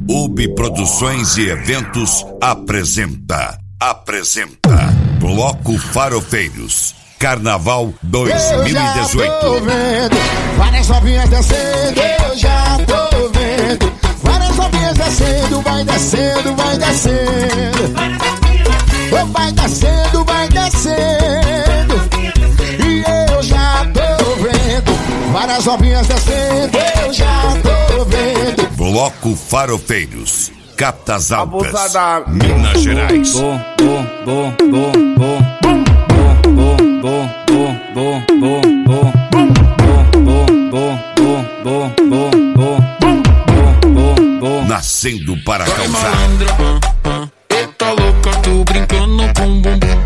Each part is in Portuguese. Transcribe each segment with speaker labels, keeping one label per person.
Speaker 1: UB Produções e Eventos apresenta Bloco Farofeiros Carnaval 2018.
Speaker 2: Eu já tô vendo várias novinhas descendo, eu já tô vendo várias novinhas descendo, vai descendo, vai descendo. Vai descendo, vai descendo. E eu já tô vendo várias novinhas descendo, eu já tô vendo.
Speaker 1: Bloco Farofeiros, Catas Altas, Minas Gerais. Nascendo para causar.
Speaker 3: Eita louca, tô brincando com bumbum.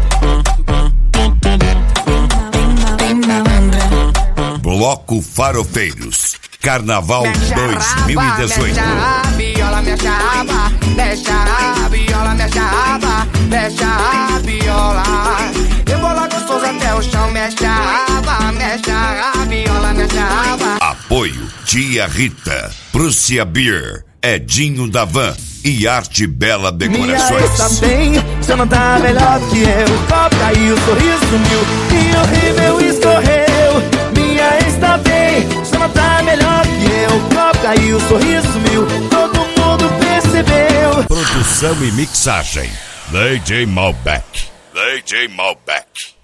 Speaker 1: Bloco Farofeiros, Carnaval 2018.
Speaker 4: Mexe a viola, mexe a viola, mexe a viola. Eu vou lá gostoso até o chão, mexe a viola, mexe a.
Speaker 1: Apoio Tia Rita, Prússia Beer, Edinho da Van e Arte Bela Decorações.
Speaker 5: Minha está bem, você não tá melhor que eu. O copo caiu, o sorriso sumiu e o rímel escorreu. Minha está bem, você não tá melhor que eu. O copo caiu, o sorriso sumiu, todo mundo percebeu.
Speaker 1: Produção e mixagem DJ Malbec.